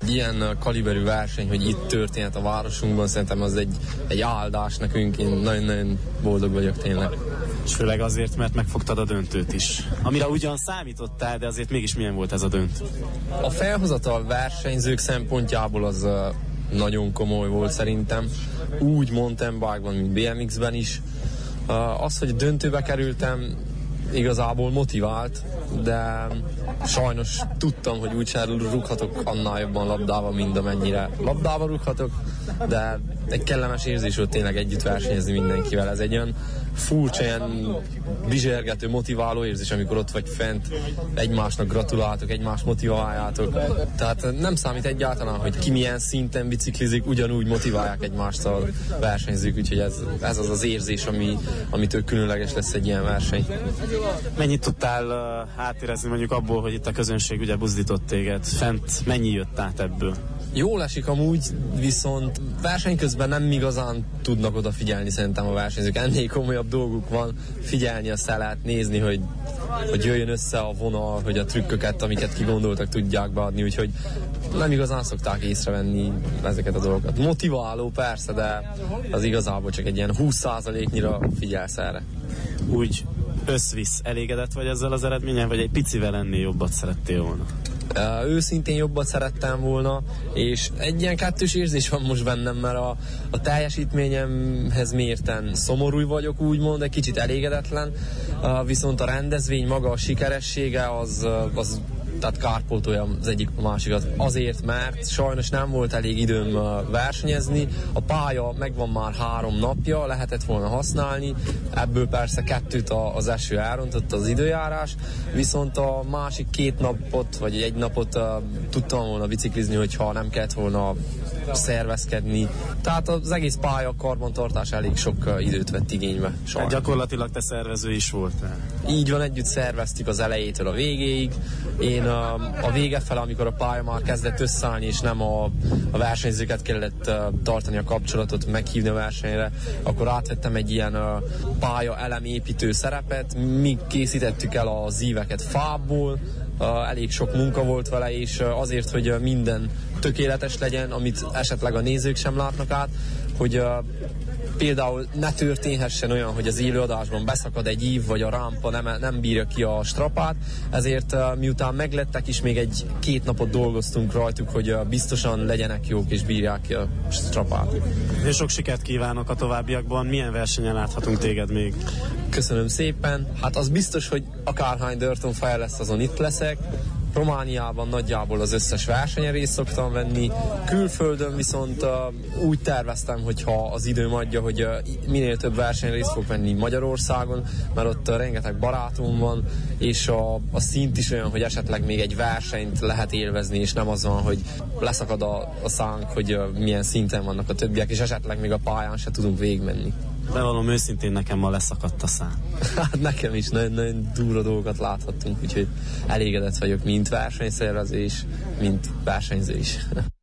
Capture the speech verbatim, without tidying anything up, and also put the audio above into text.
ilyen kaliberű verseny, hogy itt történhet a városunkban, szerintem az egy, egy áldás nekünk, én nagyon-nagyon boldog vagyok tényleg. És főleg azért, mert megfogtad a döntőt is. Amire ugyan számítottál, de azért mégis milyen volt ez a döntő? A felhozatal versenyzők szempontjából az uh, nagyon komoly volt szerintem. Úgy mountain bike-ban, mint bé em iksz-ben is. Uh, az, hogy döntőbe kerültem, igazából motivált, de sajnos tudtam, hogy úgyse rúghatok annál jobban labdával, mint amennyire labdával rúghatok, de egy kellemes érzés volt tényleg együtt versenyezni mindenkivel. Ez egy olyan furcsa, ilyen bizsergető, motiváló érzés, amikor ott vagy fent, egymásnak gratuláltok, egymást motiváljátok. Tehát nem számít egyáltalán, hogy ki milyen szinten biciklizik, ugyanúgy motiválják egymást a versenyzők, úgyhogy ez, ez az az érzés, ami, amitől különleges lesz egy ilyen verseny. Mennyit tudtál uh, átérezni mondjuk abból, hogy itt a közönség ugye buzdított téged? Fent mennyi jött át ebből? Jól esik amúgy, viszont verseny közben nem igazán tudnak odafigyelni szerintem a versenyzők. Ennél komolyabb dolguk van, figyelni a szelet, nézni, hogy, hogy jöjjön össze a vonal, hogy a trükköket, amiket kigondoltak, tudják beadni, úgyhogy nem igazán szokták észrevenni ezeket a dolgokat. Motiváló persze, de az igazából csak egy ilyen húsz százaléknyira figyelsz erre. Úgy összvisz, elégedett vagy ezzel az eredményen, vagy egy picivel ennél jobbat szerettél volna? Uh, őszintén jobbat szerettem volna, és egy ilyen kettős érzés van most bennem, mert a, a teljesítményemhez mérten szomorú vagyok, úgymond, egy kicsit elégedetlen, uh, viszont a rendezvény maga, a sikeressége az, az tehát kárpótolja az egyik a másikat. Azért, mert sajnos nem volt elég időm versenyezni, a pálya megvan már három napja, lehetett volna használni, ebből persze kettőt az eső elrontott, az időjárás, viszont a másik két napot, vagy egy napot uh, tudtam volna biciklizni, hogyha nem kellett volna szervezkedni. Tehát az egész pálya karbantartás elég sok uh, időt vett igénybe. Hát gyakorlatilag te szervező is voltál. Így van, együtt szerveztük az elejétől a végéig. Én a, a vége fele, amikor a pálya már kezdett összeállni, és nem a, a versenyzőket kellett uh, tartani a kapcsolatot, meghívni a versenyre, akkor átvettem egy ilyen uh, pálya elemépítő szerepet. Mi készítettük el az íveket fából, uh, elég sok munka volt vele, és uh, azért, hogy uh, minden tökéletes legyen, amit esetleg a nézők sem látnak át, hogy uh, például ne történhessen olyan, hogy az élőadásban beszakad egy ív, vagy a rámpa nem, nem bírja ki a strapát, ezért uh, miután meglettek is, még egy két napot dolgoztunk rajtuk, hogy uh, biztosan legyenek jók és bírják ki a strapát. És sok sikert kívánok a továbbiakban, milyen versenyen láthatunk téged még? Köszönöm szépen, hát az biztos, hogy akárhány Dirton Fire lesz, azon itt leszek. Romániában nagyjából az összes versenyen részt szoktam venni, külföldön viszont uh, úgy terveztem, hogyha az időm adja, hogy uh, minél több versenyen részt fog venni Magyarországon, mert ott uh, rengeteg barátom van, és a, a szint is olyan, hogy esetleg még egy versenyt lehet élvezni, és nem az van, hogy leszakad a, a szánk, hogy uh, milyen szinten vannak a többiek, és esetleg még a pályán se tudunk végigmenni. Bevallom őszintén, nekem ma leszakadt a szám. Hát nekem is nagyon-nagyon durva dolgokat láthattunk, úgyhogy elégedett vagyok, mint versenyszervező is, mint versenyző is.